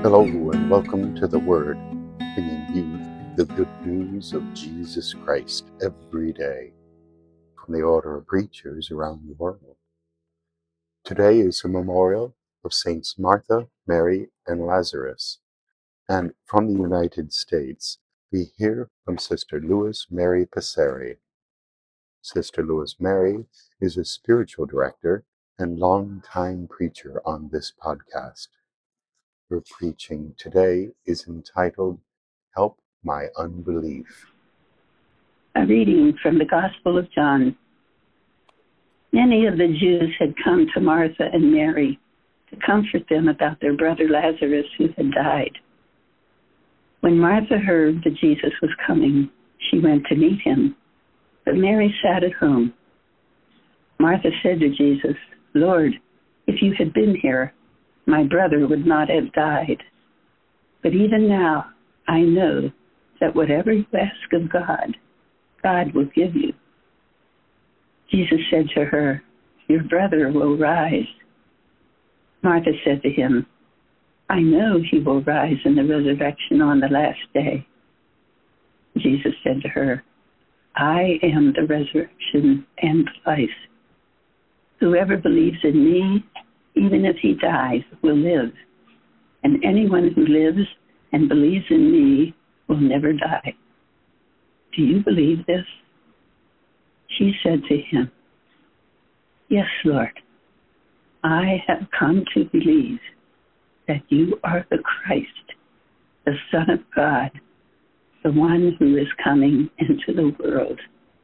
Hello and welcome to The Word, bringing you the good news of Jesus Christ every day from the order of preachers around the world. Today is a memorial of Saints Martha, Mary, and Lazarus. And from the United States, we hear from Sister Louis Mary Passeri. Sister Louis Mary is a spiritual director and longtime preacher on this podcast. Her preaching today is entitled, Help My Unbelief. A reading from the Gospel of John. Many of the Jews had come to Martha and Mary to comfort them about their brother Lazarus who had died. When Martha heard that Jesus was coming, she went to meet him, but Mary sat at home. Martha said to Jesus, "Lord, if you had been here, my brother would not have died. But even now, I know that whatever you ask of God, God will give you." Jesus said to her, "Your brother will rise." Martha said to him, "I know he will rise in the resurrection on the last day." Jesus said to her, "I am the resurrection and life. Whoever believes in me, even if he dies, will live. And anyone who lives and believes in me will never die. Do you believe this?" She said to him, "Yes, Lord. I have come to believe that you are the Christ, the Son of God, the one who is coming into the world."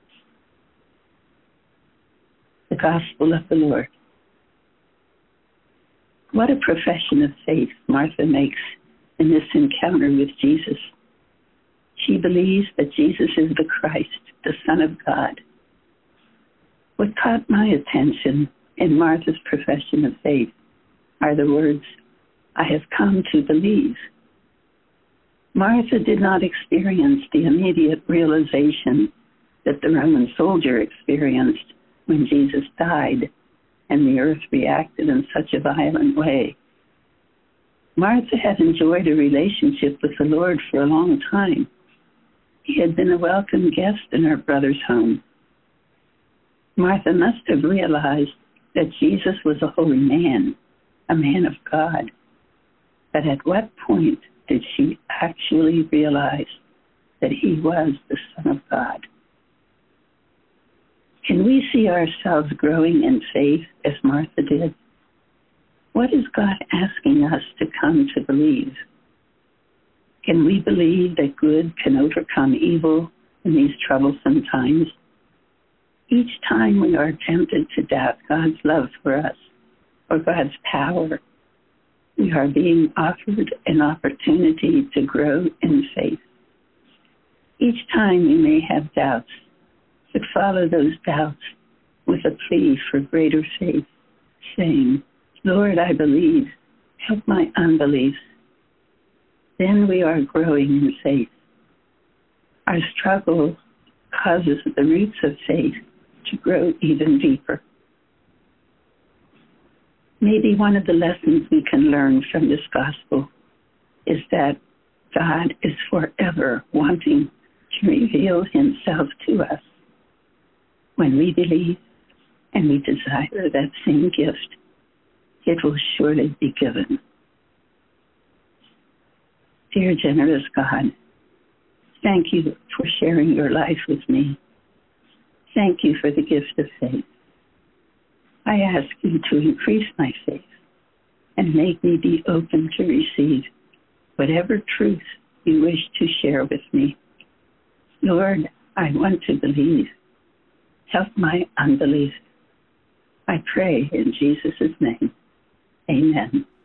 The Gospel of the Lord. What a profession of faith Martha makes in this encounter with Jesus. She believes that Jesus is the Christ, the Son of God. What caught my attention in Martha's profession of faith are the words, "I have come to believe." Martha did not experience the immediate realization that the Roman soldier experienced when Jesus died and the earth reacted in such a violent way. Martha had enjoyed a relationship with the Lord for a long time. He had been a welcome guest in her brother's home. Martha must have realized that Jesus was a holy man, a man of God. But at what point did she actually realize that he was the Son of God? Can we see ourselves growing in faith as Martha did? What is God asking us to come to believe? Can we believe that good can overcome evil in these troublesome times? Each time we are tempted to doubt God's love for us or God's power, we are being offered an opportunity to grow in faith. Each time we may have doubts, but follow those doubts with a plea for greater faith, saying, "Lord, I believe, help my unbelief." Then we are growing in faith. Our struggle causes the roots of faith to grow even deeper. Maybe one of the lessons we can learn from this gospel is that God is forever wanting to reveal himself to us. When we believe and we desire that same gift, it will surely be given. Dear generous God, thank you for sharing your life with me. Thank you for the gift of faith. I ask you to increase my faith and make me be open to receive whatever truth you wish to share with me. Lord, I want to believe. Help my unbelief. I pray in Jesus' name. Amen.